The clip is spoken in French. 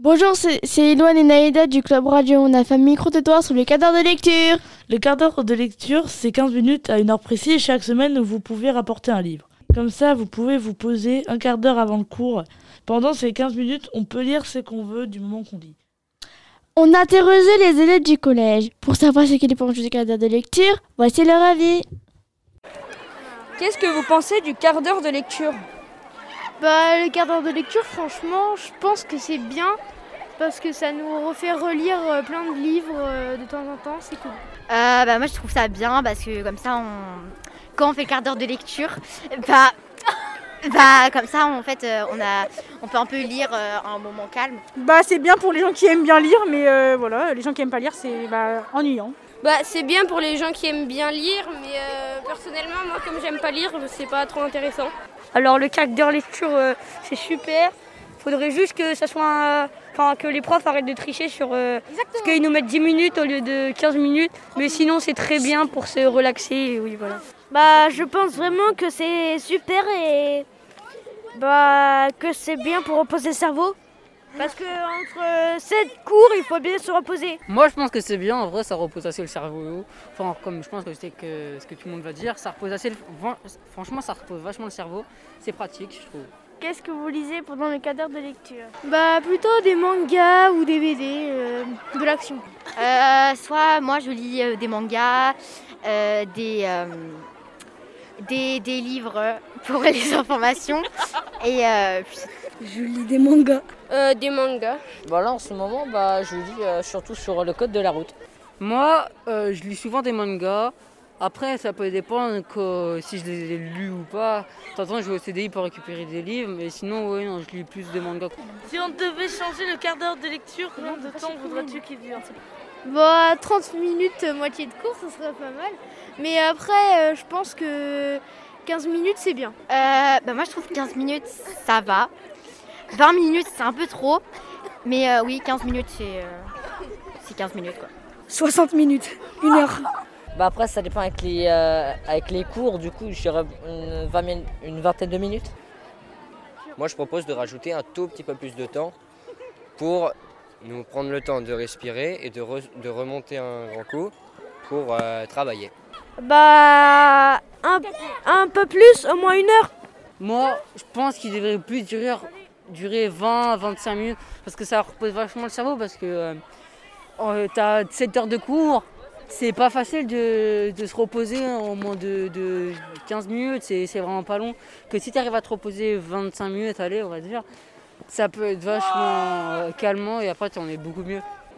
Bonjour, c'est Eloane et Naïda du Club Radio. On a fait un micro-trottoir sur le quart d'heure de lecture. Le quart d'heure de lecture, c'est 15 minutes à une heure précise chaque semaine où vous pouvez rapporter un livre. Comme ça, vous pouvez vous poser un quart d'heure avant le cours. Pendant ces 15 minutes, on peut lire ce qu'on veut du moment qu'on lit. On a interrogé les élèves du collège. Pour savoir ce qu'ils pensent du quart d'heure de lecture, voici leur avis. Qu'est-ce que vous pensez du quart d'heure de lecture ? Le quart d'heure de lecture, franchement, je pense que c'est bien parce que ça nous refait relire plein de livres de temps en temps, c'est cool. Moi je trouve ça bien parce que comme ça quand on fait le quart d'heure de lecture, comme ça en fait on peut un peu lire à un moment calme. C'est bien pour les gens qui aiment bien lire, mais les gens qui aiment pas lire c'est ennuyant. C'est bien pour les gens qui aiment bien lire, mais personnellement moi comme j'aime pas lire, c'est pas trop intéressant. Alors le quart d'heure lecture c'est super. Faudrait juste que ça soit que les profs arrêtent de tricher sur parce qu'ils nous mettent 10 minutes au lieu de 15 minutes, mais sinon c'est très bien pour se relaxer, oui voilà. Je pense vraiment que c'est super et que c'est bien pour reposer le cerveau. Parce que entre 7 cours, il faut bien se reposer. Moi je pense que c'est bien, en vrai ça repose assez le cerveau. Comme je pense que c'est ce que tout le monde va dire, ça repose assez franchement ça repose vachement le cerveau. C'est pratique je trouve. Qu'est-ce que vous lisez pendant le quart d'heure de lecture ? Plutôt des mangas ou des BD, de l'action. Soit moi je lis des mangas, des livres pour les informations et Je lis des mangas. Des mangas. Là en ce moment je lis surtout sur le code de la route. Moi je lis souvent des mangas. Après ça peut dépendre si je les ai lus ou pas. De temps en temps je vais au CDI pour récupérer des livres, mais sinon je lis plus des mangas. Si on devait changer le quart d'heure de lecture, combien de temps voudrais-tu qu'il dure ? 30 minutes, moitié de cours, ça serait pas mal. Mais après, je pense que 15 minutes, c'est bien. Moi, je trouve 15 minutes, ça va. 20 minutes, c'est un peu trop. Mais oui, 15 minutes, c'est 15 minutes, quoi. 60 minutes, 1 heure. Après, ça dépend avec les cours. Du coup, je dirais une vingtaine de minutes. Moi, je propose de rajouter un tout petit peu plus de temps pour nous prendre le temps de respirer et de remonter un grand coup pour travailler. Un peu plus, au moins 1 heure. Moi, je pense qu'il devrait plus durer 20-25 minutes parce que ça repose vachement le cerveau parce que t'as 7 heures de cours. C'est pas facile de se reposer en moins de 15 minutes, c'est vraiment pas long. Que si tu arrives à te reposer 25 minutes, allez, on va dire, ça peut être vachement calmant et après tu en es beaucoup mieux.